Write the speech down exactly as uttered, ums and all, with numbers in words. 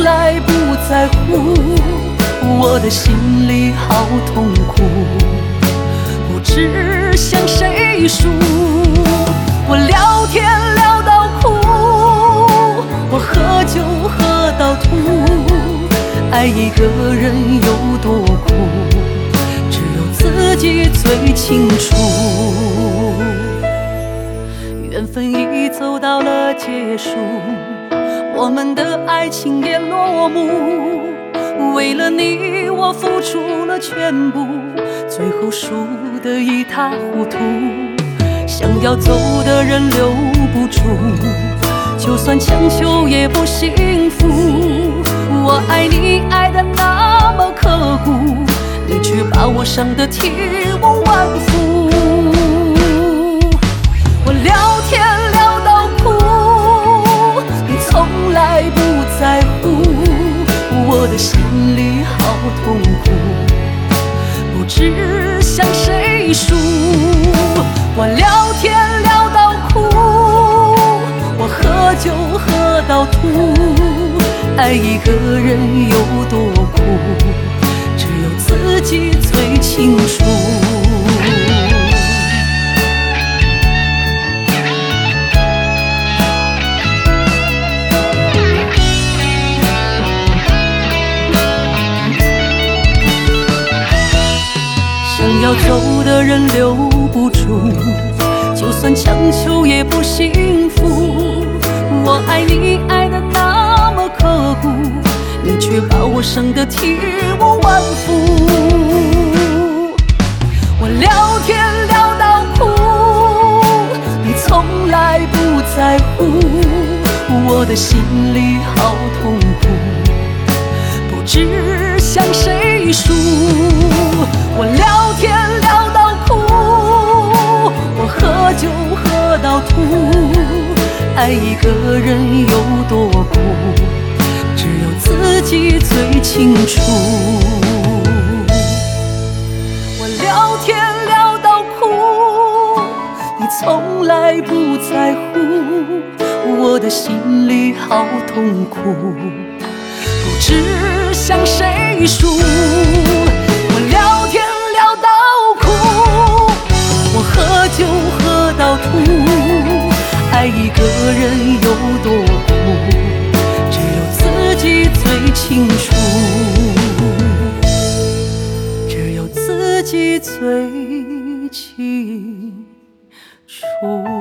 来不在乎，我的心里好痛苦，不知向谁诉。我聊天聊到哭，我喝酒喝到吐，爱一个人有多苦，只有自己最清楚。缘分已走到了结束，我们的爱情也落幕。为了你，我付出了全部，最后输得一塌糊涂。想要走的人留不住，就算强求也不幸福。我爱你爱得那么刻骨，你却把我伤得体无完肤。我聊天聊到哭，你从来不在乎，我的心里好痛苦，不知向谁诉。我聊天聊到哭，我喝酒喝到吐，爱一个人有多苦，只有自己最清楚。想要走的人留不住，就算强求也不幸福。我爱你爱得那么刻骨，你却把我伤得体无完肤。我聊天聊到哭，你从来不在乎，我的心里好痛苦，不知向谁诉。我聊天聊到哭，我喝酒喝到吐，爱一个人有多苦，只有自己最清楚。我聊天聊到哭，你从来不在乎，我的心里好痛苦，不知向谁诉。我聊天聊到哭，我喝酒喝到吐，爱一个人有多苦，只有自己最清楚，只有自己最清楚。